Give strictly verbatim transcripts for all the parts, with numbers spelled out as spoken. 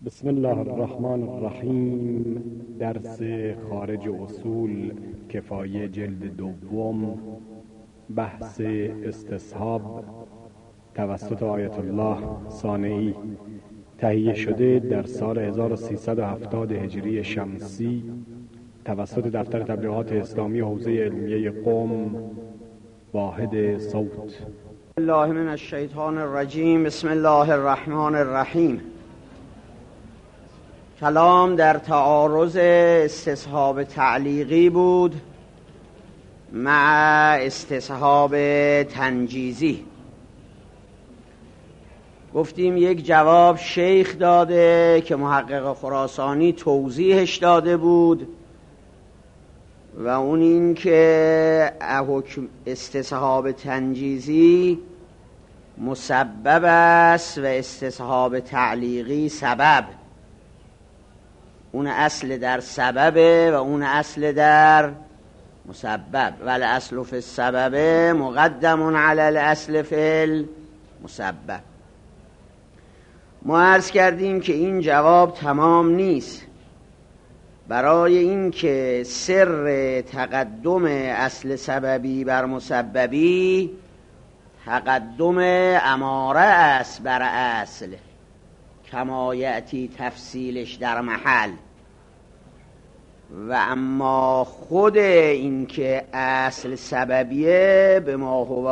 بسم الله الرحمن الرحیم. درس خارج اصول کفایه جلد دوم، بحث استصحاب توسط آیت الله صانعی، تهیه شده در سال هزار و سیصد و هفتاد هجری شمسی توسط دفتر تبلیغات اسلامی حوزه علمیه قم، واحد صوت. الله من الشیطان الرجیم. بسم الله الرحمن الرحیم. کلام در تعارض استصحاب تعلیقی بود مع استصحاب تنجیزی. گفتیم یک جواب شیخ داده که محقق خراسانی توضیحش داده بود و اون این که حکم استصحاب تنجیزی مسبب است و استصحاب تعلیقی سبب. اون اصل در سببه و اون اصل در مسبب. ولی اصل فی السبب مقدم علی الاصل فی المسبب. ما عرض کردیم که این جواب تمام نیست. برای اینکه سر تقدم اصل سببی بر مسببی تقدم اماره است بر اصل، کما یأتی تفصیلش در محل. و اما خود این که اصل سببیه به ما هو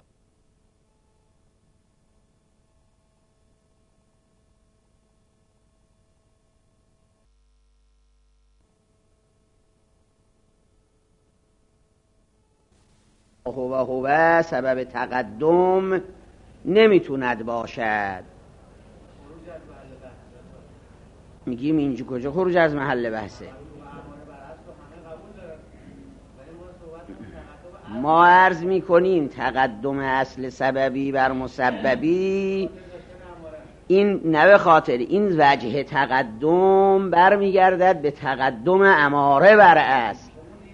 هو هو سبب تقدم نمیتوند باشد. میگیم اینجا کجا خروج از محل بحثه؟ ما عرض میکنیم تقدم اصل سببی بر مسببی این نه به خاطر این وجه تقدم برمیگردد به تقدم اماره بر اصل.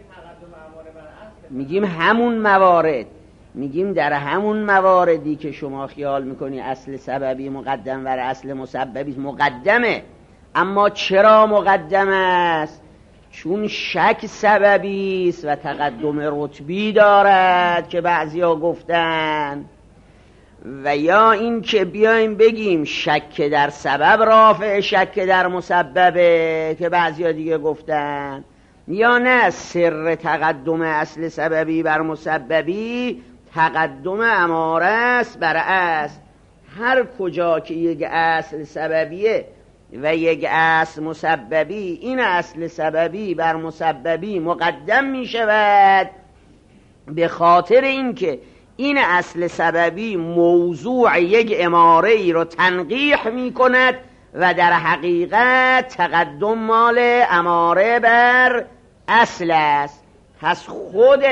میگیم همون موارد، میگیم در همون مواردی که شما خیال میکنی اصل سببی مقدم بر اصل مسببی مقدمه. اما چرا مقدم است؟ چون شک سببی است و تقدم رتبی دارد که بعضیا گفتن. و یا این که بیایم بگیم شک در سبب رافع شک در مسببه که بعضیا دیگه گفتن. یا نه، سر تقدم اصل سببی بر مسببی تقدم اماره است بر اصل. هر کجا که یک اصل سببیه و یک اصل مسببی، این اصل سببی بر مسببی مقدم می شود به خاطر اینکه این اصل سببی موضوع یک اماره ای رو تنقیح می کند و در حقیقت تقدم مال اماره بر اصل است. پس خود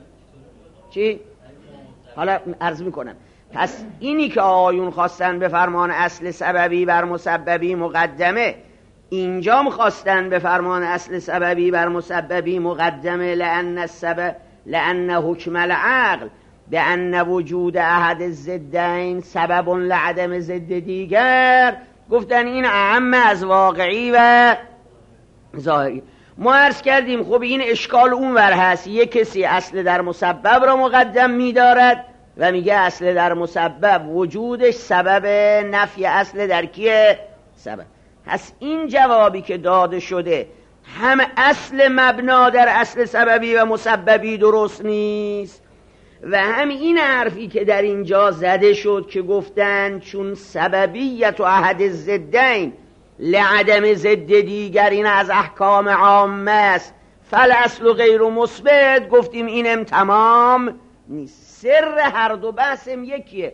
چی؟ حالا عرض می کنم. پس اینی که آیون خواستن به فرمان اصل سببی بر مسببی مقدمه، اینجا خواستن به فرمان اصل سببی بر مسببی مقدمه، لأن السبب لأن حکم العقل بأن وجود احد الضدین سبب لعدم ضد دیگر. گفتن این اعم از واقعی و ظاهری. ما عرض کردیم خب این اشکال اونور هست، یک کسی اصل در مسبب را مقدم می‌دارد و میگه اصل در مسبب وجودش سبب نفی اصل در کیه؟ سبب. پس این جوابی که داده شده هم اصل مبنا در اصل سببی و مسببی درست نیست و هم این حرفی که در اینجا زده شد که گفتن چون سببیت و احد الضدین لعدم ضد دیگر این از احکام عامه است فالاصل غیر مثبت، گفتیم اینم تمام نیست. سر هر دو بحثم یکیه.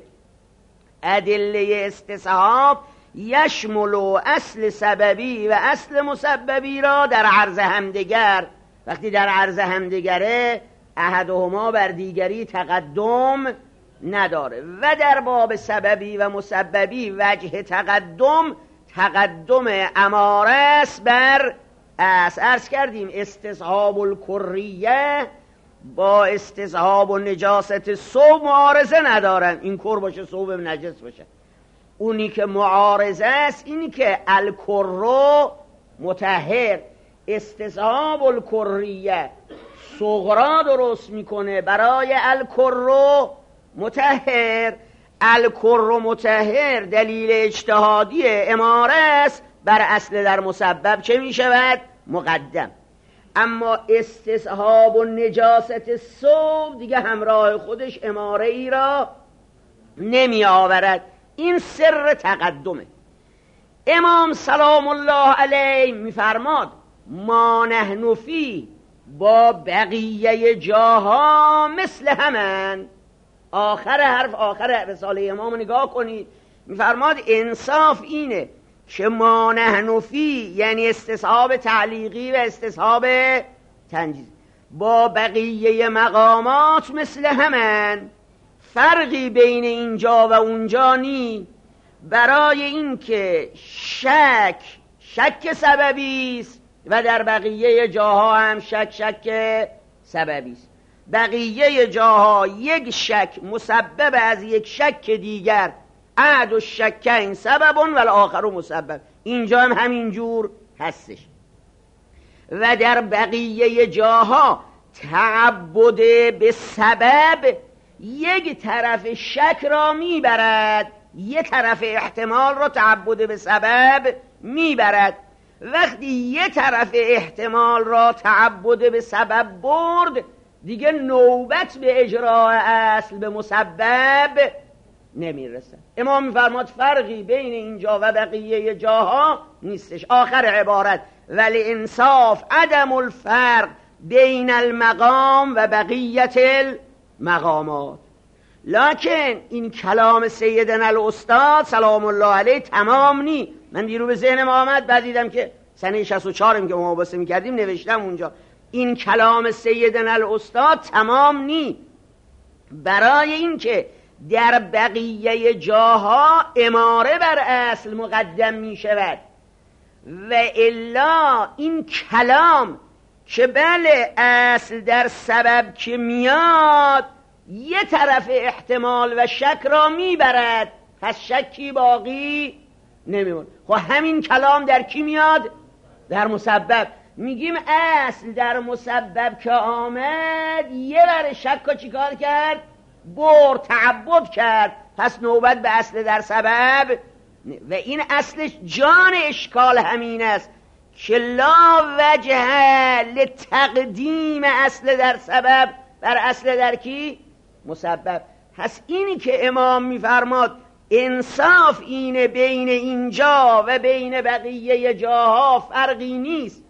ادله استصحاب یشمل اصل سببی و اصل مسببی را در عرض همدیگر. وقتی در عرض همدیگره احدهما بر دیگری تقدم نداره. و در باب سببی و مسببی وجه تقدم تقدم اماره است بر اصل. عرض کردیم استصحاب الکریه با استصحاب و نجاست ثوب معارضه ندارن. این کر باشه ثوب نجس باشه. اونی که معارضه است اینی که الکرو مطهر، استصحاب الکریه صغرا درست میکنه برای الکرو مطهر. الکرو مطهر دلیل اجتهادی اماره است، بر اصل در مسبب چه میشود؟ مقدم. اما استصحاب و نجاست ثوب دیگه همراه خودش اماره ای را نمی آورد. این سر تقدمه. امام سلام الله علیه میفرماد ما نحن فی با بقیه جاها مثل همن. آخر حرف آخر رساله امام نگاه کنید، میفرماد انصاف اینه که ما نحن فی یعنی استصحاب تعلیقی و استصحاب تنجیز با بقیه مقامات مثل همن، فرقی بین اینجا و اونجا نی. برای این که شک شک سببی است و در بقیه جاها هم شک شک سببی است. بقیه جاها یک شک مسبب از یک شک دیگر، احد و شکین سبب و الاخر مسبب. اینجا هم همین جور هستش. و در بقیه جاها تعبد به سبب یک طرف شک را میبرد، یک طرف احتمال را تعبد به سبب میبرد. وقتی یک طرف احتمال را تعبد به سبب برد، دیگه نوبت به اجراء اصل به مسبب نمیرسد. امام میفرماد فرقی بین اینجا و بقیه جاها نیستش. آخر عبارت ولی انصاف عدم الفرق بین المقام و بقیت المقامات. لکن این کلام سیدنا الاستاد سلام الله علیه تمام نی. من دیرو به ذهنم آمد، بعد دیدم که سنه شصت و چهار که ما مباحثه میکردیم نوشتم اونجا این کلام سیدنا الاستاد تمام نی. برای این که در بقیه جاها اماره بر اصل مقدم می شود و الا این کلام که بله اصل در سبب که میاد یه طرف احتمال و شک را میبرد، پس شکی باقی نمیمون. خب همین کلام در کی میاد؟ در مسبب. میگیم اصل در مسبب که آمد یه بر شک ها چیکار کرد؟ بر تعبد کرد، پس نوبت به اصل در سبب. و این اصلش جان اشکال همین است که لا وجه لتقدیم اصل در سبب بر اصل در کی؟ مسبب. پس اینی که امام میفرماد انصاف اینه بین اینجا و بین بقیه جاها فرقی نیست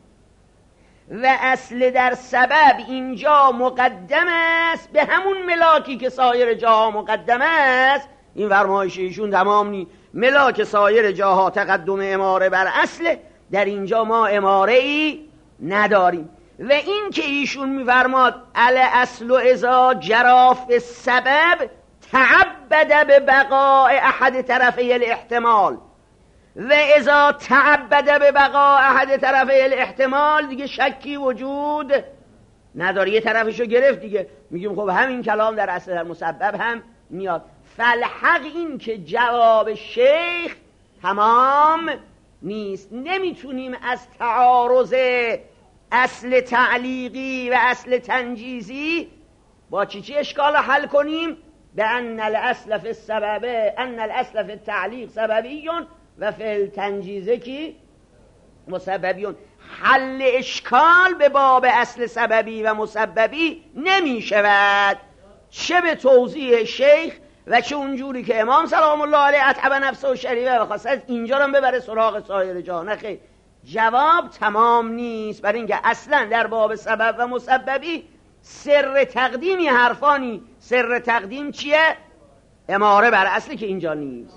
و اصل در سبب اینجا مقدم است به همون ملاکی که سایر جاها مقدم است. این فرمایش ایشون تمام نی. ملاک سایر جاها تقدم اماره بر اصل، در اینجا ما اماره ای نداریم. و این که ایشون میفرماد ال اصل و ازا جراف سبب تعبد به بقاء احد طرفی الاحتمال و ازا تعبد به بقاء احد طرفی الاحتمال دیگه شکی وجود نداره، یه طرفشو گرفت دیگه. میگیم خب همین کلام در اصل در مسبب هم میاد. فالحق این که جواب شیخ تمام نیست. نمیتونیم از تعارض اصل تعلیقی و اصل تنجیزی با چی چی اشکال حل کنیم؟ به ان الاصل فی السبب ان الاصل فی التعلیق سببیون و فی التنجیزه کی مسببیون. حل اشکال به باب اصل سببی و مسببی نمی شود، چه به توضیح شیخ و چه اونجوری که امام سلام الله علیه اتعب نفسه و شریفه و خاصه اینجا رو ببره سراغ سایر جا. نخیر، جواب تمام نیست. برای اینکه اصلا در باب سبب و مسببی سر تقدیمی حرفانی. سر تقدیم چیه؟ اماره بر اصلی که اینجا نیست.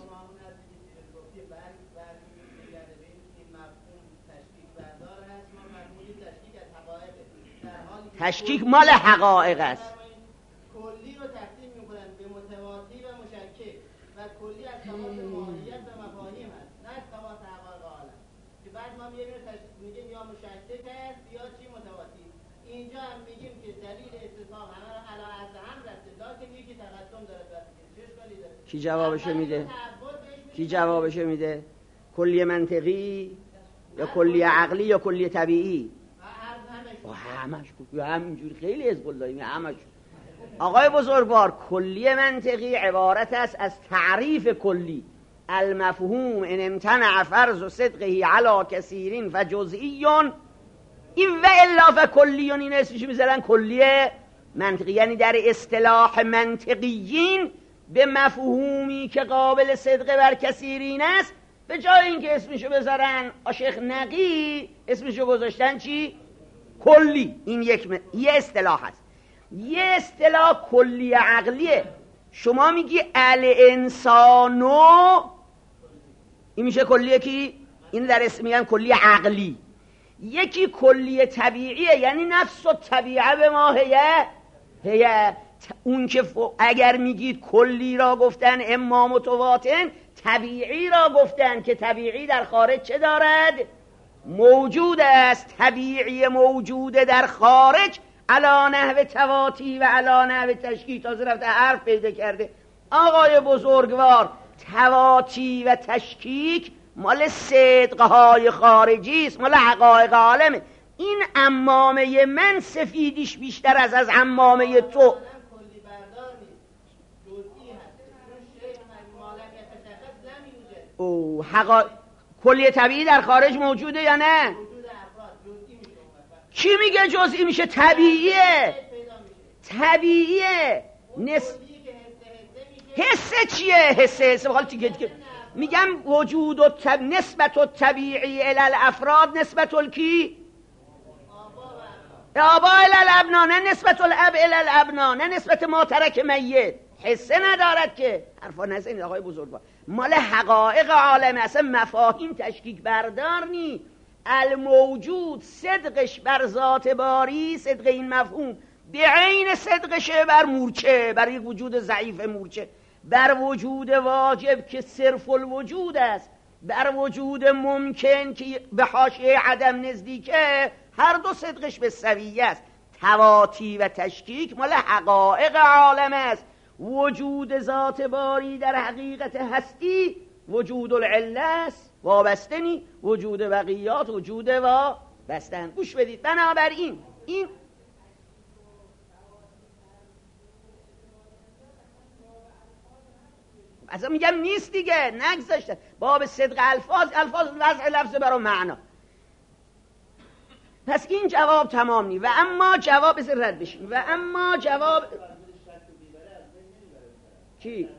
تشکیک مال حقایق است. کلی رو تقسیم می‌کنن به متواتی و مشکک و کلی از تمام ماهیت و مفاهیم است، نه از تمام حقایق عالم. که بعد ما میگیم میگیم یا مشکک است یا چی متواتی. اینجا هم میگیم که دلیل استثناء همه رو علی از هم رسید، لکن یکی تقدم داره. چه اشکالی داره؟ کی جوابشو میده؟ کی جوابشو میده؟ کلیه منطقی یا کلیه عقلی یا کلیه طبیعی؟ همش یا همینجوری خیلی حزب اللهی همش. آقای بزرگوار، کلیه منطقی عبارت است از تعریف کلی المفهوم ان امتنع فرض و صدقه علی کثیرین فجزئیون این و الا فکلیون. این اسمش میذارن کلیه منطقی، یعنی در اصطلاح منطقیین به مفهومی که قابل صدقه بر کثیرین است به جای اینکه اسمشو بذارن آشیخ نقی اسمشو گذاشتن چی؟ کلی. این یک م... یه اصطلاح هست. یه اصطلاح کلی عقلیه. شما میگی الانسانو، این میشه کلیه کی؟ این در اسم میگن کلی عقلی. یکی کلی طبیعیه، یعنی نفس و طبیعه به ما هیه هیه. اون که ف... اگر میگید کلی را گفتن اما متواتن، طبیعی را گفتن که طبیعی در خارج چه دارد؟ موجود است. طبیعی موجوده در خارج علا نحو تواتی و علا نحو تشکیک. تازه رفته حرف پیدا کرده. آقای بزرگوار، تواتی و تشکیک مال صدقهای خارجی است، مال حقایق عالمه. این عمامه من سفیدیش بیشتر از از عمامه تو. او حقا... کلیه طبیعی در خارج موجوده یا نه؟ کی میگه جزئی میشه؟ طبیعیه. طبیعیه. نس... حسه چیه؟ حسه حسه بخوال تیکه تیکه میگم وجود و طب... نسبت و طبیعی الالافراد نسبت الکی آبا الالابنا، نه نسبت الاب الالابنا، نه نسبت ما ترک میت. حسه ندارد که. حرفا نزنید آقای بزرگوار، مال حقایق عالم اصلا مفاهیم تشکیک بردار نی. الموجود صدقش بر ذات باری، صدق این مفهوم به عین صدقشه بر مورچه، بر یک وجود ضعیف مورچه، بر وجود واجب که صرف الوجود است، بر وجود ممکن که به حاشیه عدم نزدیکه، هر دو صدقش به سویه است. تواتی و تشکیک مال حقایق عالم است. وجود ذات باری در حقیقت هستی وجود العله است، وابسته نی. وجود بقیات وجود وابستن. گوش بدید. بنابراین این اصلا میگم نیست دیگه، نگذاشته. باب صدق الفاظ، الفاظ وضع لفظ برای معنا. پس این جواب تمام نی. و اما جواب بذار رد بشیم. و اما جواب کی؟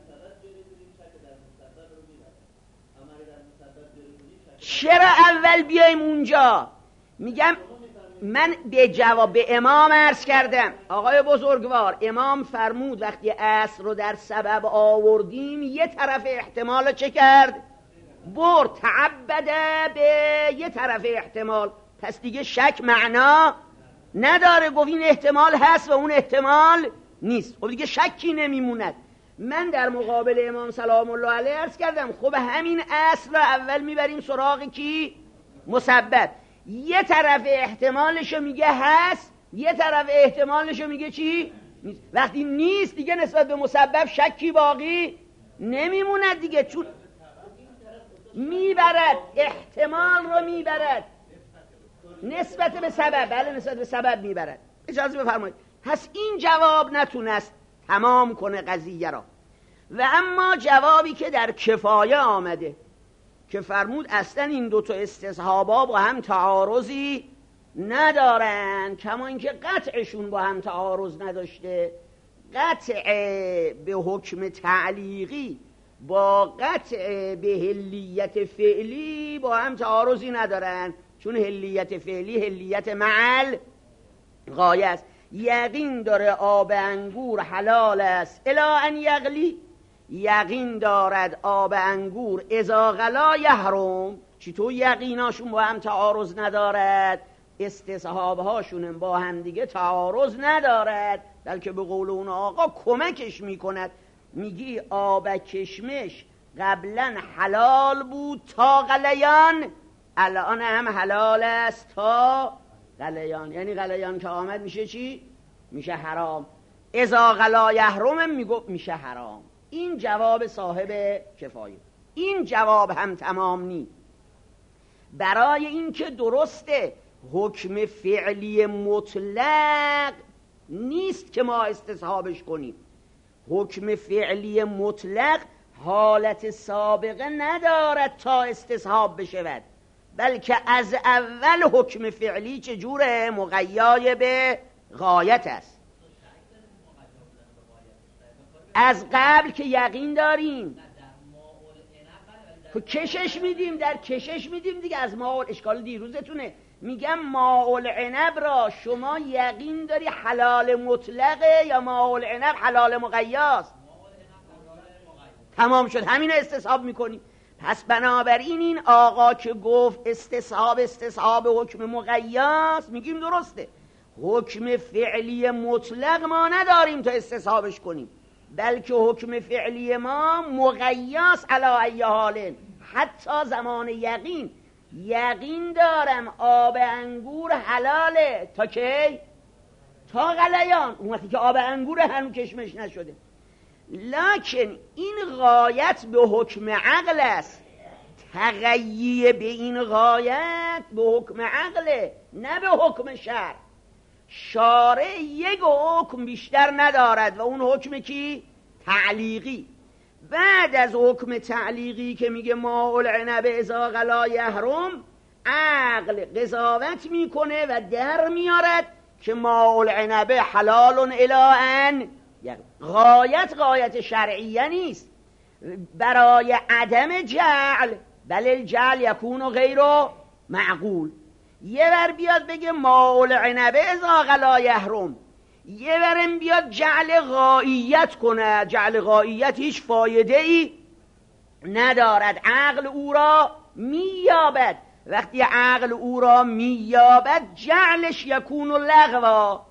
چرا اول بیایم اونجا؟ میگم من به جواب به امام عرض کردم. آقای بزرگوار، امام فرمود وقتی اصل رو در سبب آوردیم یه طرف احتمال چه کرد؟ برد. تعبده به یه طرف احتمال. پس دیگه شک معنا نداره. گفت این احتمال هست و اون احتمال نیست. خب دیگه شکی نمیموند. من در مقابل امام سلام الله علیه عرض کردم خب همین اصل رو اول میبریم سراغ کی؟ مسبب. یه طرف احتمالشو میگه هست، یه طرف احتمالشو میگه چی؟ نیست. وقتی نیست دیگه نسبت به مسبب شکی باقی نمیموند دیگه، چون میبرد، احتمال رو میبرد نسبت به سبب. بله نسبت به سبب میبرد. اجازه بفرمایید. پس این جواب نتونست تمام کنه قضیه را. و اما جوابی که در کفایه آمده که فرمود اصلا این دوتا استصحابا با هم تعارضی ندارن، کما اینکه قطعشون با هم تعارض نداشته. قطع به حکم تعلیقی با قطع به هلیت فعلی با هم تعارضی ندارن، چون هلیت فعلی هلیت معل غایه است. یقین داره آب انگور حلال است الا ان یغلی، یقین دارد آب انگور اذا غلا یحرم. چطور یقیناشون با هم تعارض ندارد؟ استصحابهاشون با هم دیگه تعارض ندارد، بلکه به قول اون آقا کمکش میکند. میگی آب کشمش قبلا حلال بود تا غلیان، الان هم حلال است تا غلیان. یعنی غلیان که آمد میشه چی؟ میشه حرام. اذا غلا یحرم میگو میشه حرام. این جواب صاحب کفایه. این جواب هم تمام نی. برای اینکه درسته حکم فعلی مطلق نیست که ما استصحابش کنیم. حکم فعلی مطلق حالت سابقه ندارد تا استصحاب بشود، بلکه از اول حکم فعلی چجوره؟ مقیای به غایت است. از قبل که یقین داریم کشش میدیم، در کشش میدیم دیگه. از ماء اشکال دیروزتونه، میگم ماء العنب را شما یقین داری حلال مطلقه یا ماء العنب حلال مقیاست؟ تمام شد، همین استصحاب میکنیم. پس بنابراین این آقا که گفت استصحاب استصحاب حکم مقیاست، میگیم درسته. حکم فعلی مطلق ما نداریم تا استصحابش کنیم، بلکه حکم فعلی ما مقیاس علی ای حال. حتی زمان یقین یقین دارم آب انگور حلاله تا کی؟ تا غلیان، اون وقتی که آب انگور هنوز کشمش نشده. لکن این غایت به حکم عقل است، تغییر به این غایت به حکم عقله، نه به حکم شرع. شارع یک حکم بیشتر ندارد و اون حکم کی؟ تعلیقی. بعد از حکم تعلیقی که میگه ماء العنب اذا غلا یحرم، عقل قضاوت میکنه و در میارد که ماء العنب حلال الی ان. غایت غایت شرعیه نیست برای عدم جعل، بل الجعل یکون غیر معقول. یه ور بیاد بگه ماء العنب اذا غلا یحرم، یه ورم بیاد جعل غاییت کنه. جعل غاییت هیچ فایده ای ندارد، عقل او را مییابد. وقتی عقل او را مییابد جعلش یکون لغوا،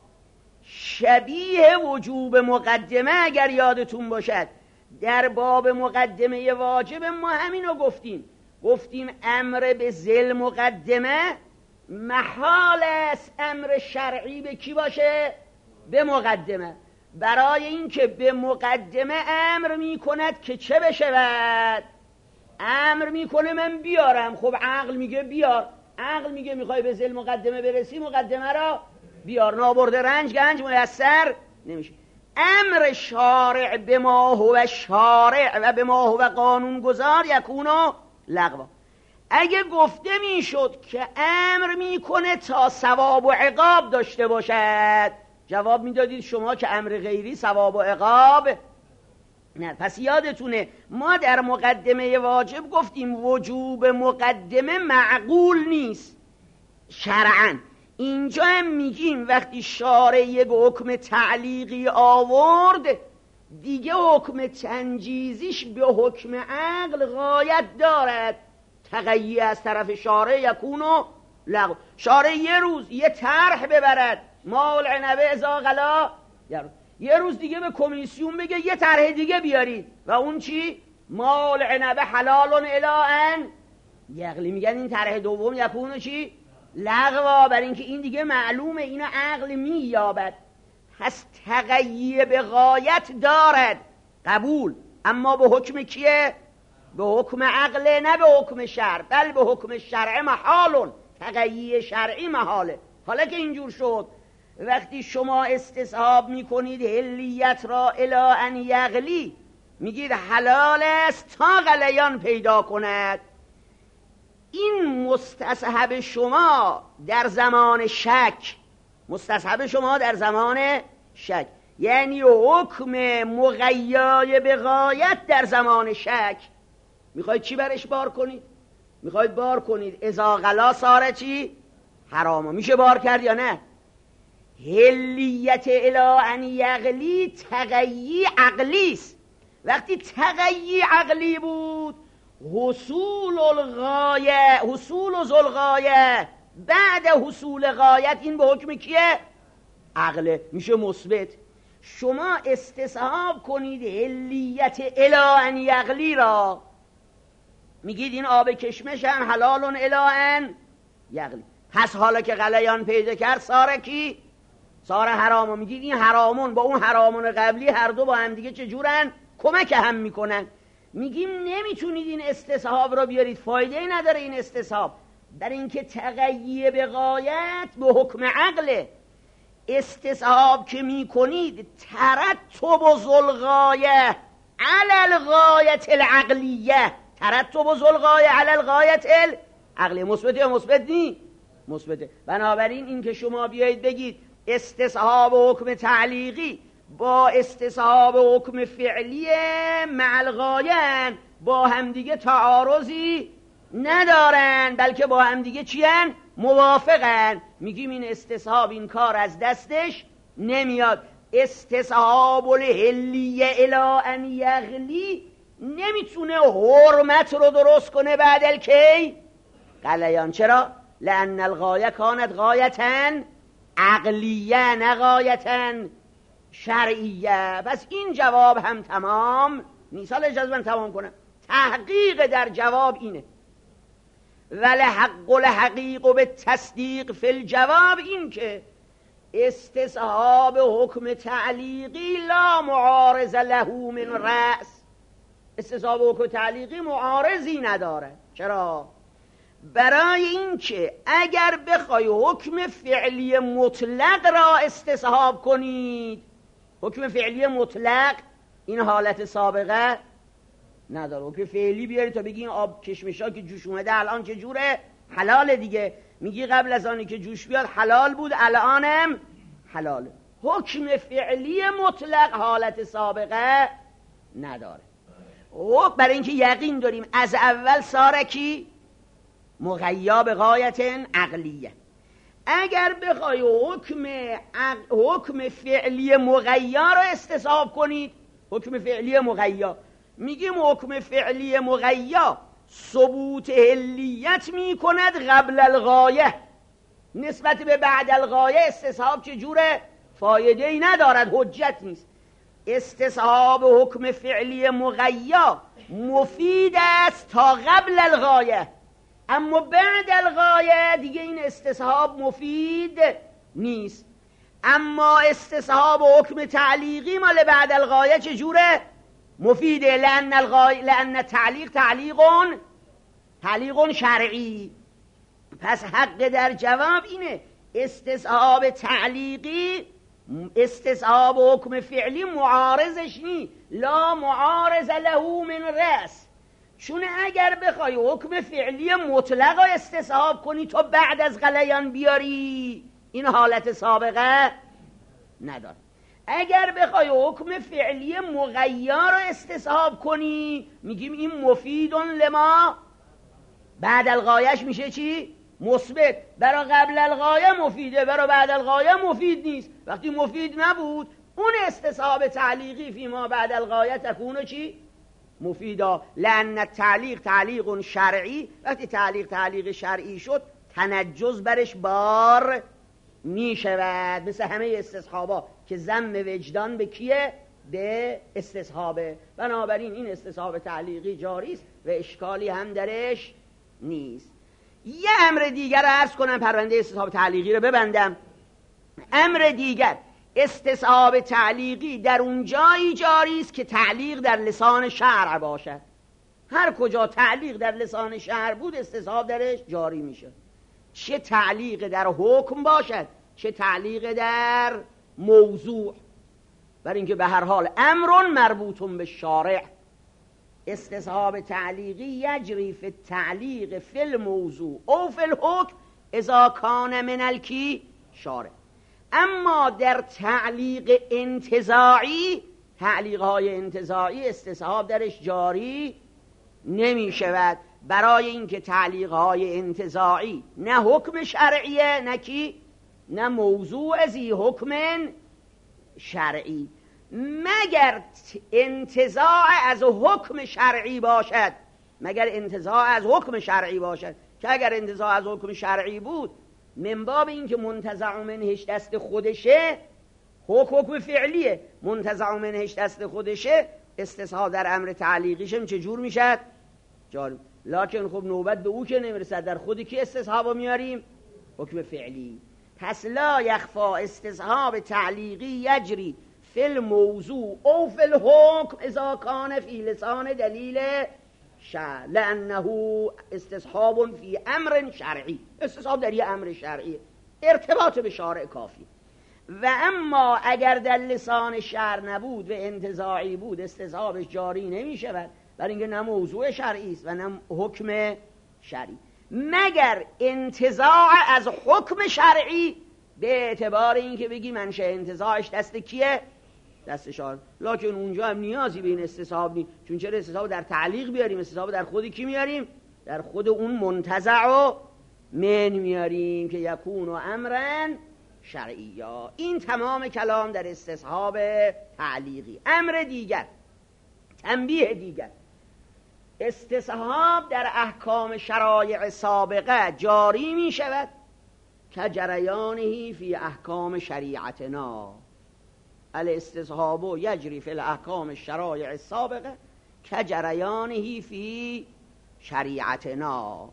شبیه وجوب مقدمه. اگر یادتون باشد در باب مقدمه واجب ما همینو گفتیم، گفتیم امر به ذل مقدمه محال است امر شرعی به کی باشه؟ به مقدمه. برای اینکه به مقدمه امر میکند که چه بشود؟ امر میکنه من بیارم. خب عقل میگه بیار، عقل میگه میخوای به ذل مقدمه برسی، مقدمه را بیار. نابرده رنج گنج میسر نمیشه. امر شارع به ما هو شارع و به ما هو قانون گذار یکونو لغوا. اگه گفته میشد که امر میکنه تا ثواب و عقاب داشته باشد، جواب میدادید شما که امر غیری ثواب و عقاب نه. پس یادتونه ما در مقدمه واجب گفتیم وجوب مقدمه معقول نیست شرعاً. اینجا هم میگیم وقتی شارع یک حکم تعلیقی آورد، دیگه حکم تنجیزیش به حکم عقل غایت دارد. تغییر از طرف شارع یکونو لغو. شارع یه روز یه طرح ببرد ماء العنب اذا غلا، یه روز دیگه به کمیسیون بگه یه طرح دیگه بیارید و اون چی؟ ماء العنب حلال الی ان یغلی. میگن این طرح دوم یکونو چی؟ لغوا، برای اینکه این دیگه معلومه اینو عقل مییابد. پس تغییر به غایت دارد، قبول، اما به حکم کیه؟ به حکم عقل، نه به حکم شرع، بل به حکم شرع محال. تغییر شرعی محاله. حالا که اینجور شد، وقتی شما استصحاب میکنید حلیت را الی ان یغلی، میگید حلال است تا غلیان پیدا کند، این مستصحب شما در زمان شک، مستصحب شما در زمان شک، یعنی حکم مغیای به غایت در زمان شک. میخواید چی برش بار کنید؟ میخواید بار کنید اذا غلا ساره چی؟ حرامه. میشه بار کرد یا نه؟ حلیت الی ان یغلی تغییر عقلی است. وقتی تغییر عقلی بود، حصول الغایه، حصول ذوالغایه بعد حصول غایت، این به حکم کیه؟ عقله، میشه مثبت. شما استصحاب کنید حلیت الی ان یغلی را، میگید این آب کشمش هم حلال الی ان یغلی. پس حالا که غلیان پیدا کرد ساره کی؟ ساره حرام. میگید این حرامون با اون حرامون قبلی هر دو با هم دیگه چجورن؟ کمک هم میکنن. میگیم نمیتونید این استصحاب رو بیارید، فایده نداره این استصحاب، در اینکه تغییر به غایت به حکم عقله. استصحاب که میکنید ترتب و ذوالغایه علی الغایة العقلیه، ترتب و ذوالغایه علی الغایة العقلیه. مثبت یا مثبت نی؟ مثبته. بنابراین این که شما بیایید بگید استصحاب و حکم تعلیقی با استصحاب و حکم فعلی مع الغایه با همدیگه تعارضی ندارن، بلکه با همدیگه چیان؟ موافقن. میگیم این استصحاب این کار از دستش نمیاد. استصحاب الحلیه الی ان یغلی نمیتونه حرمت رو درست کنه بعد الکی غلیان. چرا؟ لان الغایه کانت غایتا عقلیه نه غایتا شرعیه. پس این جواب هم تمام نیست. حالا اجازه من تمام کنم. تحقیق در جواب اینه، ولحق الحقیق به تصدیق فی الجواب، این که استصحاب حکم تعلیقی لا معارض له من رأس، استصحاب حکم تعلیقی معارضی نداره. چرا؟ برای اینکه اگر بخوای حکم فعلی مطلق را استصحاب کنید، حکم فعلی مطلق این حالت سابقه نداره. حکم فعلی بیاری تا بگی این آب کشمشا که جوش اومده الان چه جوره؟ حلاله دیگه. میگی قبل از آنی که جوش بیاد حلال بود، الانم حلاله. حکم فعلی مطلق حالت سابقه نداره. حکم برای اینکه یقین داریم از اول سارکی مغیا به غایت عقلیه. اگر بخوای حکم عق... حکم فعلی مغیا رو استصحاب کنید، حکم فعلی مغیا میگیم حکم فعلی مغیا ثبوت حلیت میکند قبل الغایه، نسبت به بعد الغایه استصحاب چجوره؟ فایده ای ندارد، حجت نیست. استصحاب حکم فعلی مغیا مفید است تا قبل الغایه، اما بعد الغایه دیگه این استصحاب مفید نیست. اما استصحاب حکم تعلیقی مال بعد الغایه چجوره؟ مفیده. لأن الغایه لأن تعلیق تعلیقون تعلیقون شرعی. پس حق در جواب اینه استصحاب تعلیقی استصحاب حکم فعلی معارضش نی، لا معارض له من رأس. چون اگر بخوای حکم فعلی مطلق استصحاب کنی تو بعد از غلیان بیاری، این حالت سابقه نداره. اگر بخوای حکم فعلی مغیا رو استصحاب کنی میگیم این مفیدون لما بعد الغایش میشه چی؟ مثبت. برای قبل الغایه مفیده، برای بعد الغایه مفید نیست. وقتی مفید نبود اون استصحاب تعلیقی فی ما بعد الغایه تکونه چی؟ مفیدا. لأن تعلیق تعلیق شرعی، وقتی تعلیق تعلیق شرعی شد تنجز برش بار می شود، مثل همه استصحابا که ضم وجدان به کیه؟ به استصحابه. بنابراین این استصحاب تعلیقی جاری است و اشکالی هم درش نیست. یه امر دیگر رو عرض کنم، پرونده استصحاب تعلیقی رو ببندم. امر دیگر، استصحاب تعلیقی در اون جایی جاری است که تعلیق در لسان شرع باشد. هر کجا تعلیق در لسان شرع بود استصحاب درش جاری میشه، چه تعلیق در حکم باشد چه تعلیق در موضوع. برای اینکه به هر حال امر مربوط به شارع. استصحاب تعلیقی یجری فی التعلیق فی الموضوع او فی الحکم اذا کان من الکی شارع. اما در تعلیق انتزاعی، تعلیق های انتزاعی استصحاب درش جاری نمی شود، برای اینکه تعلیق های انتزاعی نه حکم شرعیه نه کی نه موضوع زی حکم شرعی، مگر انتزاع از حکم شرعی باشد. مگر انتزاع از حکم شرعی باشد، که اگر انتزاع از حکم شرعی بود من باب این که منتزع منهش دست خودشه، حکم حکم فعلیه، منتزع منهش دست خودشه، استصحاب در امر تعلیقیشم چجور میشد؟ جاری. لکن خب نوبت به او که نمیرسد، در خودی که استصحاب میاریم؟ حکم فعلی. پس لا یخفا استصحاب تعلیقی یجری فی الموضوع او فی الحکم اذا کان فی لسان دلیل شرع لانه استصحاب فی امر شرعی، استصحاب در یه امر شرعی ارتباط به شارع کافی. و اما اگر در لسان شرع نبود و انتزاعی بود استصحابش جاری نمی شود، برای اینکه نه موضوع شرعی است و نه حکم شرعی، مگر انتزاع از حکم شرعی به اعتبار اینکه بگی منشأ انتزاعش دست کیه؟ دست شارع. لکن اونجا هم نیازی به این استصحاب نیست، چون چرا استصحاب در تعلیق بیاریم؟ استصحاب در خود کی میاریم؟ در خود اون منتزع و من میاریم که یکون و امرن شرعیا. این تمام کلام در استصحاب تعلیقی. امر دیگر، تنبیه دیگر، استصحاب در احکام شرایع سابقه جاری می شود که جریانهی فی احکام شریعتنا. الاستصحاب یجری فی الاحکام شرایع سابقه که جریانهی فی شریعتنا.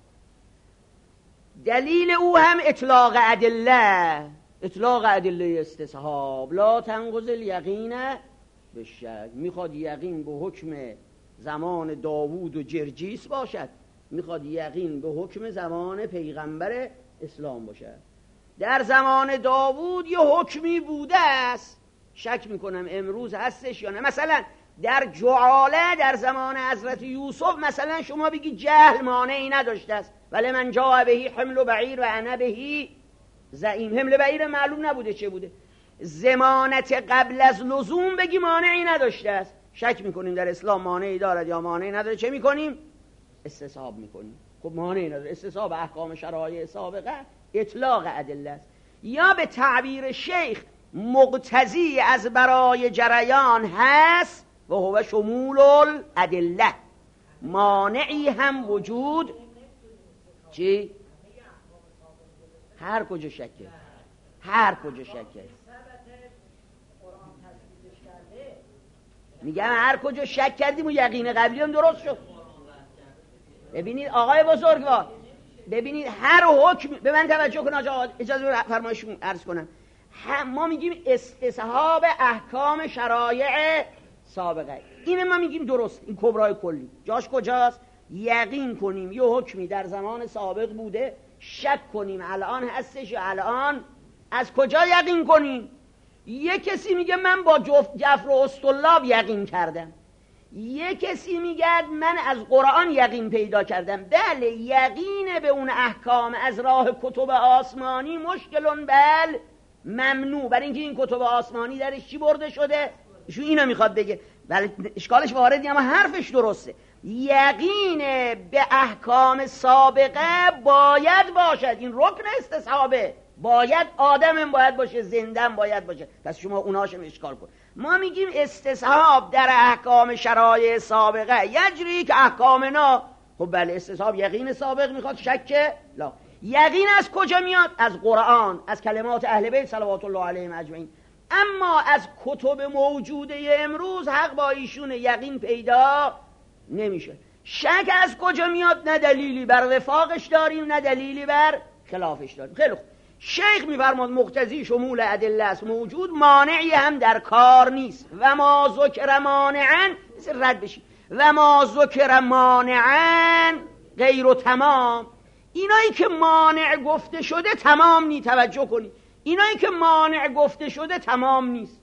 دلیل او هم اطلاق ادله، اطلاق ادله استصحاب. لا تنقض الیقین بالشک. میخواد یقین به حکم زمان داوود و جرجیس باشد، میخواد یقین به حکم زمان پیغمبر اسلام باشد. در زمان داوود یه حکمی بوده است، شک میکنم امروز هستش یا نه. مثلا در جعاله در زمان حضرت یوسف مثلا شما بگی جهل مانعی نداشته است، ولی من جاء بهی حمل بعیر و انا بهی زعیم. حمل بعیر معلوم نبوده چه بوده. ضمانت قبل از لزوم بگی مانعی نداشته است، شک میکنیم در اسلام مانعی دارد یا مانعی نداره، چه میکنیم؟ استصحاب میکنیم. خب مانعی نداره. استصحاب احکام شرایع سابقه اطلاق ادله است. یا به تعبیر شیخ مقتضی از برای جریان هست و هو شمول الادله. مانعی هم وجود چی؟ هر کجا شکه، هر کجا شکه، میگم هر کجا شک کردیم و یقین قبلی هم درست شد. ببینید آقای بزرگوار، ببینید هر حکم، به من توجه کن آقا، اجازه فرمایشون عرض کنم. ما میگیم استصحاب احکام شرایع سابقه، این ما میگیم درست، این کبرای کلی جاش کجاست؟ یقین کنیم یه حکمی در زمان سابق بوده، شک کنیم الان هستش یا الان، از کجا یقین کنیم؟ یه کسی میگه من با جفت جفر و اسطلاب یقین کردم، یه کسی میگه من از قرآن یقین پیدا کردم. بله، یقین به اون احکام از راه کتب آسمانی مشکلون بل ممنوع، برای اینکه این کتب آسمانی درش چی برده شده؟ شو اینو میخواد بگه، ولی اشکالش واردی اما حرفش درسته. یقین به احکام سابقه باید باشد، این رکن استصحابه، باید آدمم باید باشه، زندم باید باشه. پس شما اوناشم اشکال کن. ما میگیم استصحاب در احکام شرایع سابقه یجری که احکامنا. خب بله، استصحاب یقین سابق میخواد، شک لا. یقین از کجا میاد؟ از قرآن، از کلمات اهل بیت صلوات الله علیهم اجمعین. اما از کتب موجوده امروز حق با ایشون یقین پیدا نمیشه. شک از کجا میاد؟ نه دلیلی بر وفاقش داریم نه دلیلی بر خلافش داریم. خیلی خوب، شیخ میفرماد مقتضی شمول ادله است، موجود مانعی هم در کار نیست. و ما ذکر مانعا، رد بشی، و ما ذکر مانعا غیر تمام. اینایی که مانع گفته شده تمام نی، توجه کنی، اینایی که مانع گفته شده تمام نیست.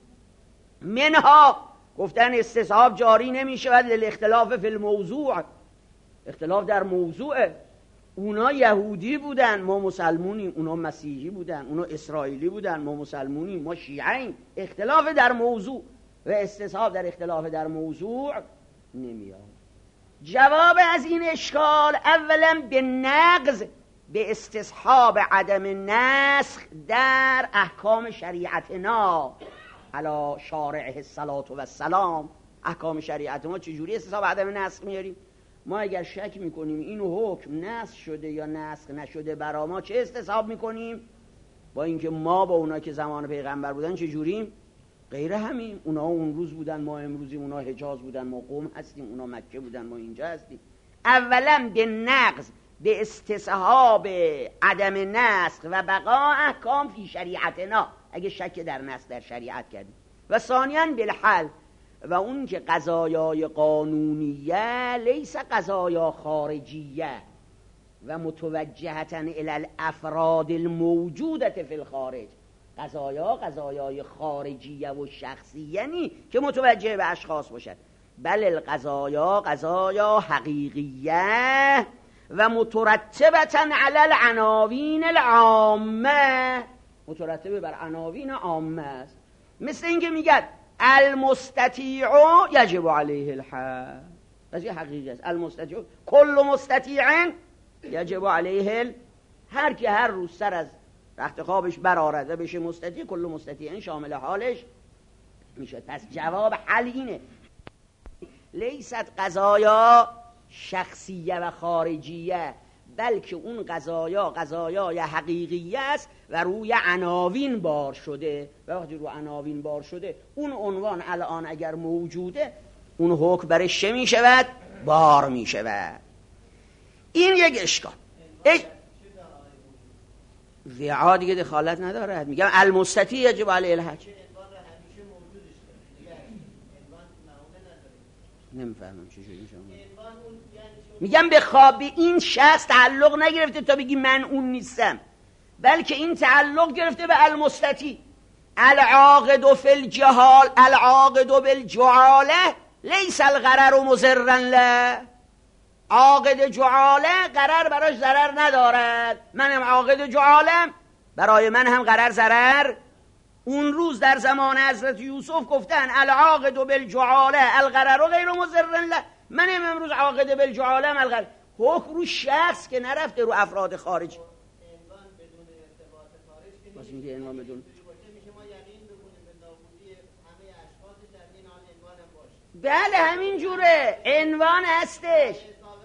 منها گفتن استصحاب جاری نمی شود للاختلاف فی الموضوع، اختلاف در موضوعه. اونا یهودی بودن ما مسلمونیم، اونا مسیحی بودن، اونا اسرائیلی بودن ما مسلمونیم، ما شیعیم. اختلاف در موضوع و استصحاب در اختلاف در موضوع نمیاد. جواب از این اشکال اولا به نقض به استصحاب عدم نسخ در احکام شریعتنا علی شارعه الصلاة و السلام. احکام شریعت ما چجوری استصحاب عدم نسخ میاریم؟ ما اگر شک میکنیم این حکم نسخ شده یا نسخ نشده برا ما، چه استصحاب میکنیم؟ با اینکه ما با اونا که زمان پیغمبر بودن چجوریم؟ غیر همین. اونا اون روز بودن ما امروزیم، اونا حجاز بودن ما قم هستیم، اونا مکه بودن ما اینجا هستیم. اولا به نقض به استصحاب عدم نسخ و بقا احکام فی شریعتنا، اگه شک در نسخ در شریعت کردیم. و ثانیاً بالحل، و اون که قضایای قانونیه لیس قضایا خارجیه و متوجهتاً الی الافراد الموجودة فی الخارج. قضایا قضایای خارجیه و شخصیه نی که متوجه به اشخاص باشد، بل القضایا قضایا حقیقیه و مترتبتاً علی العناوین العامه، مترتبه بر عناوین عامه است. مثل اینکه میگن المستطیع یجب علیه الحل، از یه حقیقی است. المستطیع کل مستطیع یجب علیه الحل، هر که هر روز سر از رخت خوابش برآرد و بشه مستطیع، کل مستطیع شامل حالش میشه. پس جواب حل اینه، لیست قضایا شخصیه و خارجیه، بلکه اون قضایا قضایای حقیقیه است و روی عناوین بار شده، و وقتی روی عناوین بار شده اون عنوان الان اگر موجوده اون حکم برش چه می شود؟ بار می شود. این یک اشکال. اش... وعا دیگه دخالت ندارد. میگم المستطیع یجب علیه الحج. نمیفهمم چی شد شما. میگم به خواب این شخص تعلق نگرفته تا بگی من اون نیستم، بلکه این تعلق گرفته به المستطیع. العاقد فی الجهال العاقد بالجعاله لیس الغرر مضرا له. عاقد جعاله غرر براش ضرر ندارد، منم عاقد جعالم، برای من هم غرر ضرر. اون روز در زمان حضرت یوسف گفتن العاقد بالجعاله الغرر غیر مضر له، منم امروز عاقد بالجعاله الغرر. حکم رو شخص که نرفته رو افراد خارجی. عنوان بدون ارتباط خارج که واسه میگه عنوان بدون میشه ما یقین بکنیم به نابودی همه اشخاص در این حال عنوان باشه. بله همین جوره عنوان هستش.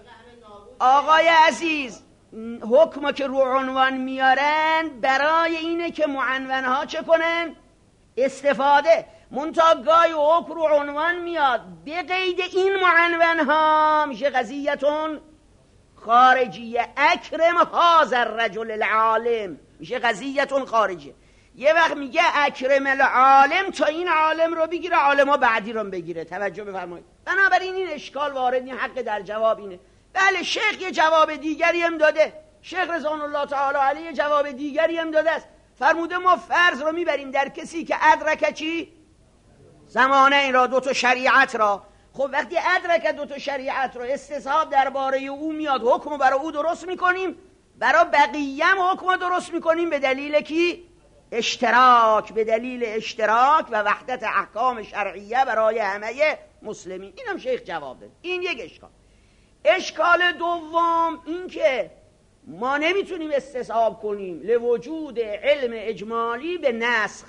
آقای عزیز، حکم که رو عنوان میارن برای اینه که معنونها چه کنن؟ استفاده. منتها گاهی حکم رو عنوان میاد به قید این معنونها میشه قضیتون خارجیه. اکرم هذا الرجل العالم میشه قضیتون خارجیه. یه وقت میگه اکرم العالم تا این عالم رو بگیره، عالم‌ها بعدی رو بگیره. توجه بفرمایید. بنابراین این اشکال وارد این حق در جواب اینه. بله شیخ یه جواب دیگری هم داده، شیخ رضوان الله تعالی علیه جواب دیگری هم داده است. فرموده ما فرض رو میبریم در کسی که ادرک چی؟ زمانه این را، دو تا شریعت را. خب وقتی ادرک دو تا شریعت را، استصحاب درباره او میاد، حکم برای او درست میکنیم، برای بقیه هم حکم درست میکنیم به دلیل کی؟ اشتراک، به دلیل اشتراک و وحدت احکام شرعیه برای همه مسلمین. اینم شیخ جواب داد. این یک اشکال. اشکال دوم این که ما نمیتونیم استصحاب کنیم لوجود علم اجمالی به نسخ.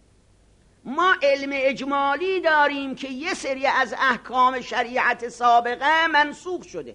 ما علم اجمالی داریم که یه سری از احکام شریعت سابقه منسوخ شده،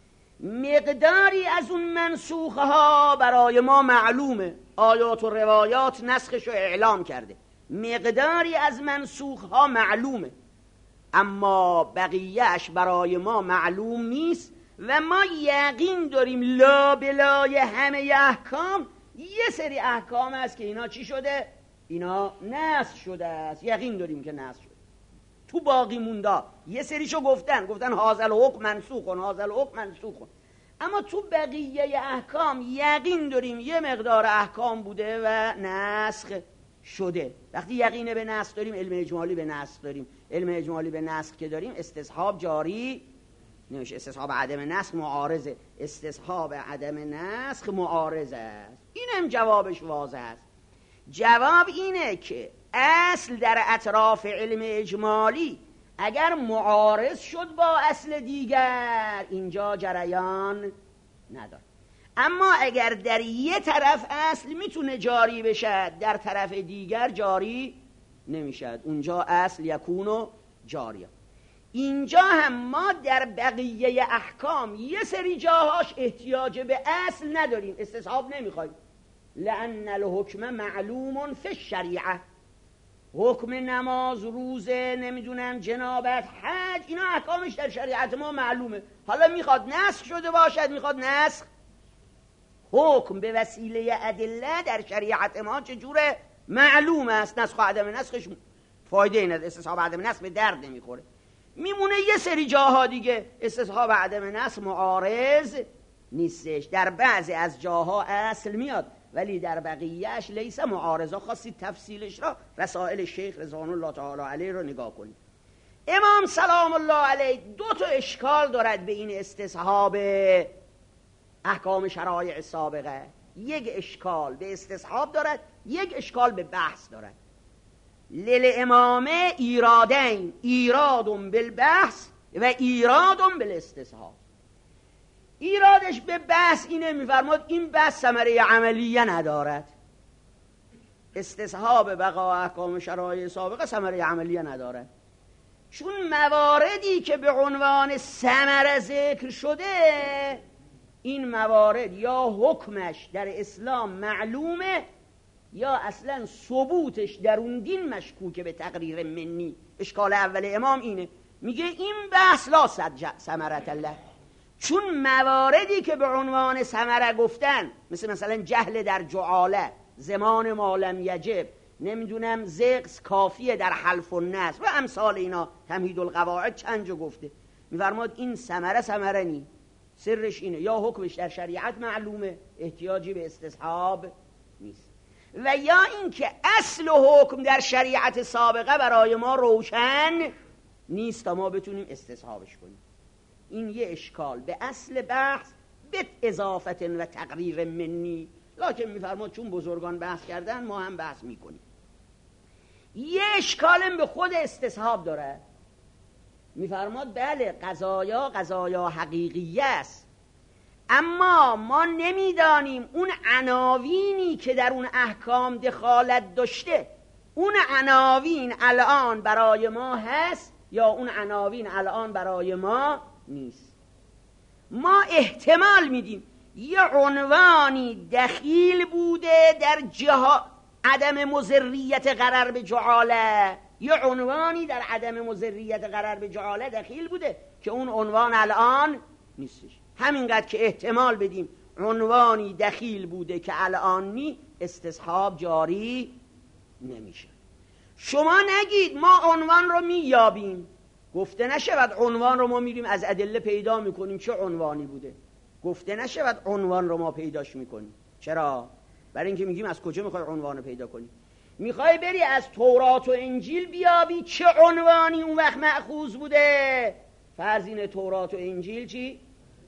مقداری از اون منسوخه ها برای ما معلومه، آیات و روایات نسخش رو اعلام کرده، مقداری از منسوخ ها معلومه، اما بقیهش برای ما معلوم نیست و ما یقین داریم لا بلای همه احکام یه سری احکام است که اینا چی شده؟ اینا نسخ شده است. یقین داریم که نسخ شده. تو باقی موندا یه سریشو گفتن گفتن هذا الحکم منسوخ و هذا الحکم منسوخ، اما تو بقیه احکام یقین داریم یه مقدار احکام بوده و نسخ شده. وقتی یقین به نسخ داریم، علم اجمالی به نسخ داریم. علم اجمالی به نسخ که داریم، استصحاب جاری نمیشه. استصحاب عدم نسخ معارضه، استصحاب عدم نسخ معارضه است. اینم جوابش واضح است. جواب اینه که اصل در اطراف علم اجمالی اگر معارض شد با اصل دیگر اینجا جریان نداره، اما اگر در یه طرف اصل میتونه جاری بشه در طرف دیگر جاری نمیشد، اونجا اصل یکونو جاریه. اینجا هم ما در بقیه احکام یه سری جاهاش احتیاج به اصل نداریم، استصحاب نمیخوایم. لأن الحکم معلوم فی الشریعه، حکم نماز، روزه، نمیدونم جنابت، حج، اینا احکامش در شریعت ما معلومه. حالا میخواد نسخ شده باشد، میخواد نسخ، حکم به وسیله ادله در شریعت ما چجوره؟ معلوم است. نسخ و عدم نسخش فایده این استصحاب عدم نسخ به درد نمیخوره. میمونه یه سری جاها دیگه استصحاب عدم نسخ معارض نیستش، در بعضی از جاها اصل میاد ولی در بقیهش لیس معارضه. خواستید تفصیلش را رسائل شیخ رضوان الله تعالی علیه رو نگاه کنید. امام سلام الله علیه دو تا اشکال دارد به این استصحاب احکام شرایع سابقه. یک اشکال به استصحاب دارد، یک اشکال به بحث دارد. للامام ایرادین، ایراد بالبحث و ایراد بالاستصحاب. ایرادش به بحث اینه، میفرماد این بحث ثمره عملیه ندارد. استصحاب بقا احکام شرایع سابقه ثمره عملیه ندارد، چون مواردی که به عنوان ثمره ذکر شده این موارد یا حکمش در اسلام معلومه یا اصلا ثبوتش در اون دین مشکوکه به تقریر منی. اشکال اول امام اینه، میگه این بحث لا صد ثمرة الله، چون مواردی که به عنوان ثمره گفتن مثل مثلا جهل در جعاله، زمان ما لم یجب، نمیدونم زقس کافیه در حلف و نصب و امثال اینا، تمهید القواعد چند جا گفته، میفرماد این ثمره ثمره نی. سرش اینه یا حکمش در شریعت معلومه احتیاجی به استصحاب نیست، و یا اینکه اصل حکم در شریعت سابقه برای ما روشن نیست تا ما بتونیم استصحابش کنیم. این یه اشکال به اصل بحث به اضافت و تقریر منی. لکن میفرماد چون بزرگان بحث کردن ما هم بحث میکنیم. یه اشکالم به خود استصحاب داره، میفرماد بله قضایا قضایا حقیقیه است، اما ما نمیدانیم اون عناوینی که در اون احکام دخالت داشته اون عناوین الان برای ما هست یا اون عناوین الان برای ما نیست. ما احتمال میدیم یه عنوانی دخیل بوده در جها عدم مضریت قرار به جعاله، یه عنوانی در عدم مضریت قرار به جعاله دخیل بوده که اون عنوان الان نیستش. همینقدر که احتمال بدیم عنوانی دخیل بوده که الان نی، استصحاب جاری نمیشه. شما نگید ما عنوان رو مییابیم، گفته نشود عنوان رو ما میریم از ادله پیدا میکنیم چه عنوانی بوده، گفته نشود عنوان رو ما پیداش میکنیم. چرا؟ برای اینکه میگیم از کجا میخوای عنوان رو پیدا کنی؟ میخوای بری از تورات و انجیل بیابی چه عنوانی اون وقت مأخوذ بوده. فرض اینه تورات و انجیل چی؟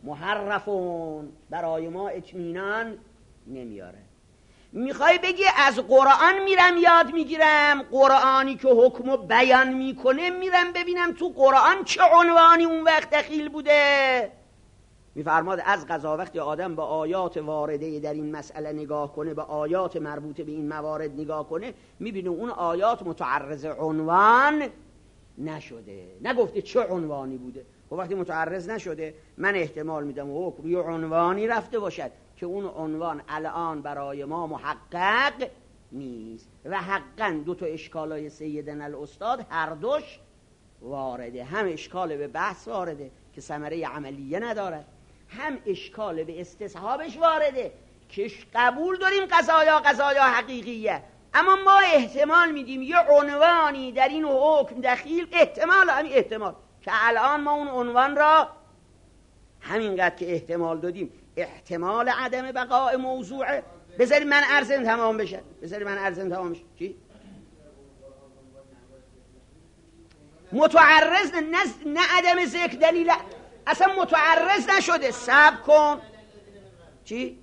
محرفون، برای ما اطمینان نمیاره. میخوای بگی از قرآن میرم یاد میگیرم، قرآنی که حکمو بیان میکنه میرم ببینم تو قرآن چه عنوانی اون وقت دخیل بوده. میفرماد از قضا وقتی آدم به آیات وارده در این مسئله نگاه کنه، به آیات مربوط به این موارد نگاه کنه، میبینه اون آیات متعرض عنوان نشده، نگفته چه عنوانی بوده. و وقتی متعرض نشده من احتمال میدم حکم یه عنوانی رفته باشد که اون عنوان الان برای ما محقق نیست. و حقا دو تا اشکالای سیدنا الاستاد هر دوش وارده، هم اشکال به بحث وارده که ثمره عملیه ندارد، هم اشکال به استصحابش وارده که قبول داریم قضایا قضایا حقیقیه، اما ما احتمال میدیم یه عنوانی در این حکم دخیل، احتمال همین احتمال که الان ما اون عنوان را همینقدر که احتمال دادیم، احتمال عدم بقاء موضوعه. بذاری من عرضم تمام بشه، بذاری من عرضم تمام بشه. چی؟ متعرض نه, نه عدم ذکر دلیل، اصلا متعرض نشده. صبر کن. چی؟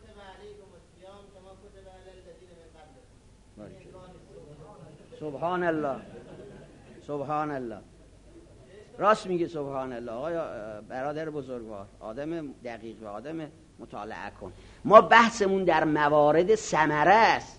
سبحان الله سبحان الله، راست میگه سبحان الله. آقای برادر بزرگوار، آدم دقیق و آدم مطالعه کن. ما بحثمون در موارد ثمره است.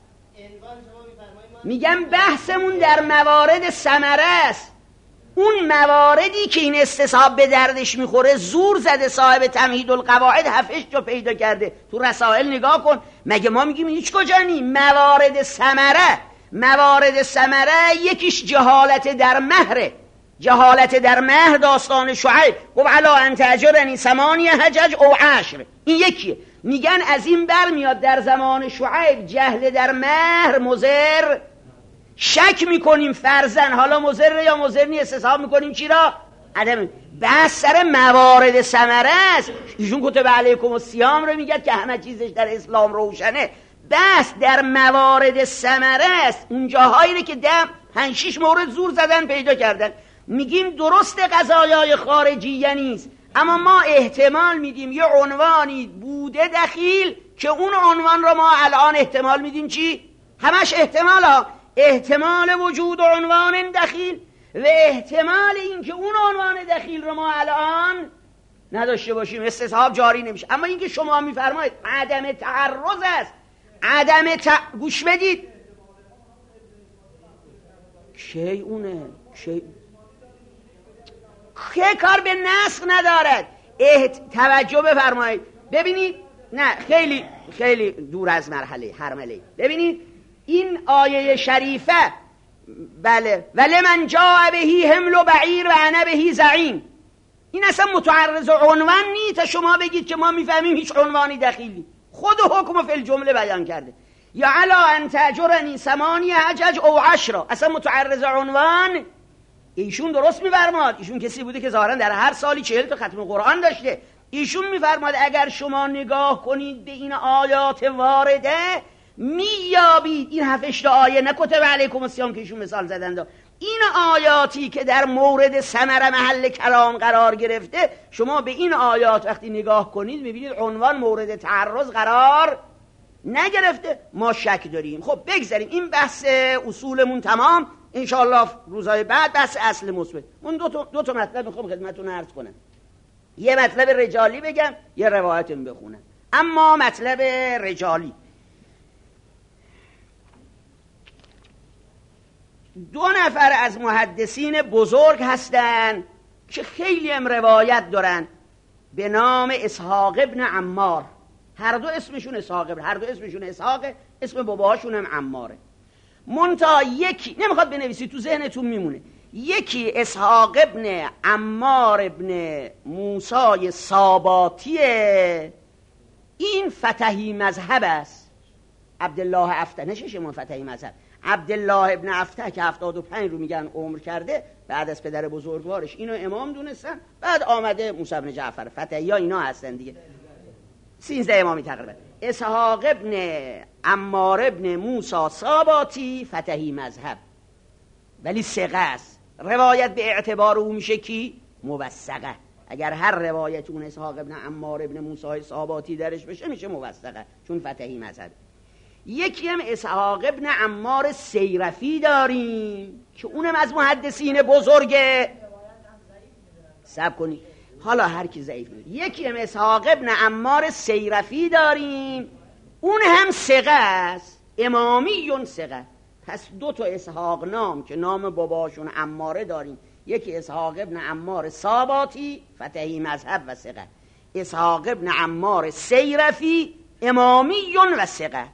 میگم بحثمون در موارد ثمره است. اون مواردی که این استصحاب به دردش میخوره زور زده صاحب تمهید القواعد هفتش جا پیدا کرده. تو رسائل نگاه کن، مگه ما میگیم هیچ کجا نی؟ موارد ثمره، موارد ثمره یکیش جهالت در مهره. جهالت در مهر داستان شعیب گفت علا ان تأجرنی ثمانی حجج او عشر، این یکیه. میگن از این بر میاد در زمان شعیب جهل در مهر مضر شک میکنیم فرضاً، حالا مضر یا مضر نیست، حساب میکنیم چی را؟ عدم. بحث سر موارد ثمره است. ایشون کتب علیکم الصیام رو میگه که همه چیزش در اسلام روشنه. بحث در موارد ثمره است، اون جاهایی که دم پنج شش مورد زور زدن پیدا کردن. میگیم درست قضایای خارجیه نیست، اما ما احتمال میدیم یه عنوانی بوده دخیل که اون عنوان رو ما الان احتمال میدیم چی؟ همش احتمال ها. احتمال وجود عنوان دخیل و احتمال این که اون عنوان دخیل رو ما الان نداشته باشیم، استصحاب جاری نمیشه. اما این که شما میفرمایید عدم تعرض است، عدم ت... گوش بدید کی اونه کی که کار به نسخ ندارد. احت... توجه بفرمایید ببینید، نه خیلی خیلی دور از مرحله هرمله. ببینید این آیه شریفه، بله ولمن جاء بهی حمل و بعیر و انا بهی زعیم، این اصلا متعرض عنوان نیست تا شما بگید که ما میفهمیم هیچ عنوانی دخیلی. خود حکم فی الجمله بیان کرده. یا علا ان تأجرنی ثمانی حجج او عشرا، اصلا متعرض عنوان. ایشون درست میفرماد، ایشون کسی بوده که ظاهرا در هر سالی چهل تا ختم قرآن داشته. ایشون میفرماد اگر شما نگاه کنید به این آیات وارده میابید این هفت آیه، نه کتب علیکم الصیام که ایشون مثال زدند، این آیاتی که در مورد ثمره محل کلام قرار گرفته، شما به این آیات وقتی نگاه کنید میبینید عنوان مورد تعرض قرار نگرفته. ما شک داریم. خب بگذاریم این بحث اصولمون تمام، انشاءالله روزهای بعد بحث اصل مثبت. من دو تا دو تا مطلب میخوام خدمتتون عرض کنم. یه مطلب رجالی بگم، یه روایتم بخونم. اما مطلب رجالی، دو نفر از محدثین بزرگ هستند که خیلی هم روایت دارن به نام اسحاق ابن عمار. هر دو اسمشون اسحاق ابن، هر دو اسمشون اسحاق، اسم باباهاشون هم عماره. منتها یکی نمیخواد بنویسید، تو ذهنتون میمونه. یکی اسحاق ابن عمار ابن موسی ساباتیه، این فتحی مذهب است. عبدالله افته نشه ما فتحی مذهب، عبدالله ابن افته که هفتاد و پنج رو میگن عمر کرده، بعد از پدر بزرگوارش اینو امام دونستن، بعد آمده موسی ابن جعفر. فتحی ها اینا هستن دیگه، سینزده امامی تقریبا. اسحاق ابن عمار ابن موسی ساباتی فتحی مذهب، ولی ثقه است. روایت به اعتبار او میشه کی؟ موثقه. اگر هر روایت اون اسحاق ابن عمار ابن موسی ساباتی درش بشه میشه موثقه، چون فتحی مذهب. یکی هم اسحاق ابن عمار سیرفی داریم که اونم از محدثین بزرگه. صبر کنی حالا هر کی ضعیف میگه. یکی هم اسحاق ابن عمار سیرفی داریم، اون هم ثقه است، امامیون ثقه. پس دو تا اسحاق نام که نام باباشون عماره داریم، یکی اسحاق ابن عمار ساباتی فتحی مذهب و ثقه، اسحاق ابن عمار سیرفی امامیون و ثقه.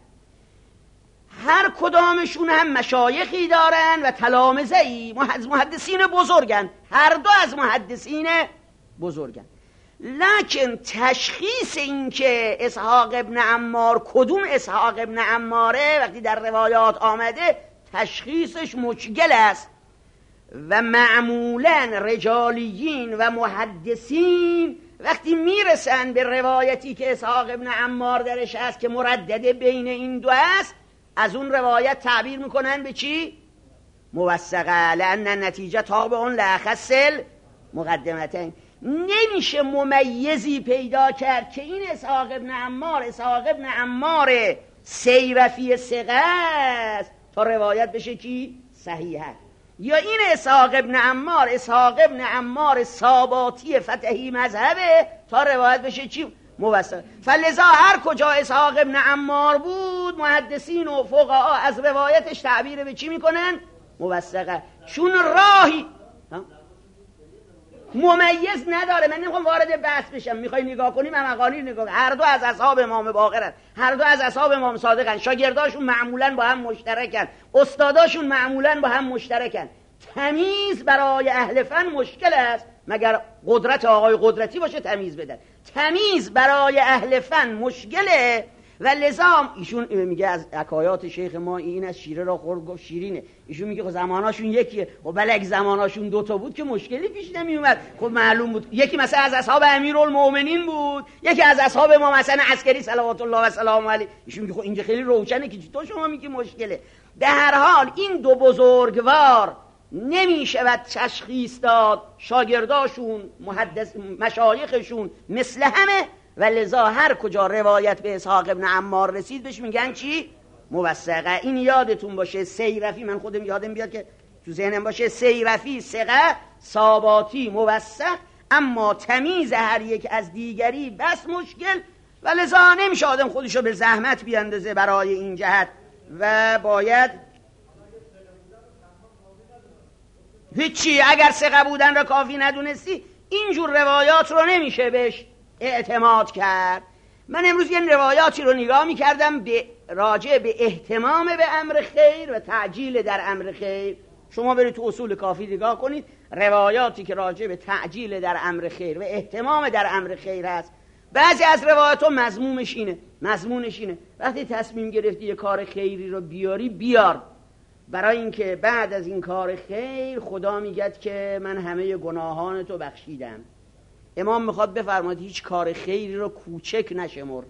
هر کدامشون هم مشایخی دارن و تلامذه‌ای، محدثین بزرگن، هر دو از محدثین بزرگن. لکن تشخیص این که اسحاق ابن عمار کدوم اسحاق ابن عماره وقتی در روایات آمده تشخیصش مشکل است و معمولا رجالیین و محدثین وقتی میرسن به روایتی که اسحاق ابن عمار درش هست که مردده بین این دو است، از اون روایت تعبیر میکنن به چی؟ موثقه، لأن نتیجه تابع لأخص مقدمتین. نمیشه ممیزی پیدا کرد که این اسحاق ابن عمار اسحاق ابن عمار سیرفی ثقه است تا روایت بشه کی؟ صحیحه. یا این اسحاق ابن عمار اسحاق ابن عمار ساباتی فتحی مذهبه تا روایت بشه چی؟ موثق. فلذا هر کجا اسحاق ابن عمار بود محدثین و فقها از روایتش تعبیر به چی میکنن؟ موثقه. چون راهی ممیز نداره. من نمیخوام وارد بحث بشم، میخوای نگاه کنیم هم مقالی نگاه. هر دو از اصحاب امام باقرن، هر دو از اصحاب امام صادقن، شاگرداشون معمولا با هم مشترکن، استاداشون معمولا با هم مشترکن. تمیز برای اهل فن مشکل است، مگر قدرت آقای قدرتی باشه تمیز بدن. تمیز برای اهل فن مشکله و لذا ایشون میگه از حکایات شیخ ما این از شیره را خورد گفت شیرینه. ایشون میگه خب زماناشون یکیه. خب بله اگه زماناشون دوتا بود که مشکلی پیش نمی اومد. خب معلوم بود یکی مثلا از اصحاب امیرالمومنین بود، یکی از اصحاب ما مثلا عسکری صلوات الله و سلام علیه. ایشون میگه خب اینجا خیلی روشنه که تو شما میگی مشکله. در هر حال این دو بزرگوار نمیشود تشخیص داد شاگرداشون محدث مشایخشون مثل همه، و لذا هر کجا روایت به اسحاق ابن عمار رسید بهش میگن چی؟ موثقه. این یادتون باشه سیرفی، من خودم یادم بیاد که تو ذهنم باشه، سیرفی ثقه، ساباتی موثق، اما تمیز هر یک از دیگری بس مشکل، و لذا نمیشه آدم خودشو به زحمت بیاندازه برای این جهت و باید هیچی. اگر ثقه بودن را کافی ندونستی اینجور روایات رو نمیشه بهش اعتماد کرد. من امروز یه روایاتی رو نگاه میکردم به راجع به اهتمام به امر خیر و تعجیل در امر خیر. شما برید تو اصول کافی نگاه کنید، روایاتی که راجع به تعجیل در امر خیر و اهتمام در امر خیر هست. بعضی از روایات ها مضمونش اینه مضمونش اینه وقتی تصمیم گرفتی یه کار خیری رو بیاری بیار، برای اینکه بعد از این کار خیر خدا میگد که من همه گناهان تو بخشیدم. امام میخواد بفرماید هیچ کار خیری رو کوچک نشمر،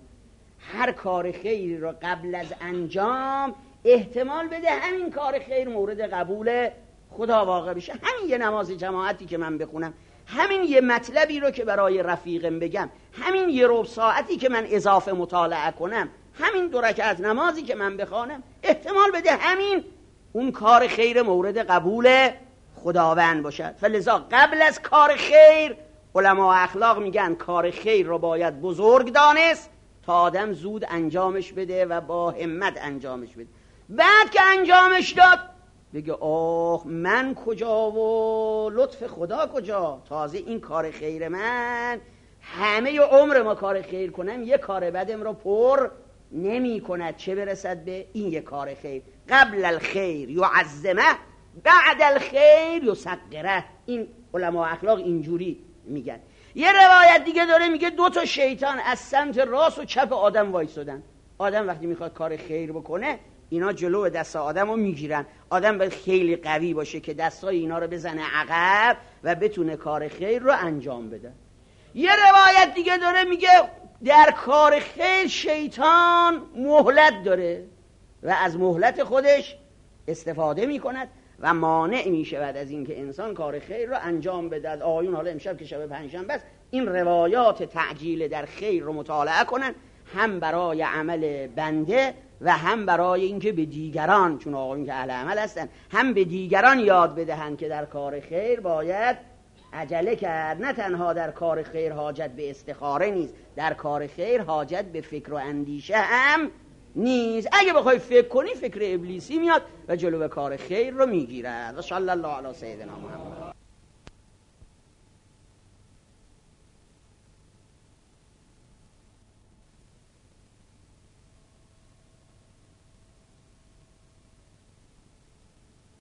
هر کار خیری رو قبل از انجام احتمال بده همین کار خیر مورد قبول خدا واقع بشه. همین یه نماز جماعتی که من بخونم، همین یه مطلبی رو که برای رفیقم بگم، همین یه ربع ساعتی که من اضافه مطالعه کنم، همین دو رکعت نمازی که من بخوانم، احتمال بده همین اون کار خیر مورد قبول خداوند باشد. فلذا قبل از کار خیر علما اخلاق میگن کار خیر رو باید بزرگ دانست تا آدم زود انجامش بده و با همت انجامش بده. بعد که انجامش داد بگه آخ من کجا و لطف خدا کجا، تازه این کار خیر من همه عمر ما کار خیر کنم یه کار بدم رو پر نمی کند، چه برسد به این یه کار خیر. قبل الخیر یعظمه بعد الخیر یصغره. این علما اخلاق اینجوری میگن. یه روایت دیگه داره میگه دو تا شیطان از سمت راست و چپ آدم وایسادن. آدم وقتی میخواد کار خیر بکنه اینا جلو دست آدم رو میگیرن. آدم باید خیلی قوی باشه که دستای اینا رو بزنه عقب و بتونه کار خیر رو انجام بده. یه روایت دیگه داره میگه در کار خیر شیطان مهلت داره و از مهلت خودش استفاده میکند و مانع میشود از اینکه انسان کار خیر رو انجام بده. از آیون حالا امشب که شب پنجشنبه است این روایات تعجیل در خیر رو مطالعه کنن، هم برای عمل بنده و هم برای اینکه به دیگران، چون آقایون که اهل عمل هستن، هم به دیگران یاد بدهند که در کار خیر باید عجله کرد. نه تنها در کار خیر حاجت به استخاره نیست، در کار خیر حاجت به فکر و اندیشه هم نیست. اگه بخوای فکر کنی فکر ابلیسی میاد و جلو کار خیر رو میگیرد. و صلی الله علی سیدنا محمد.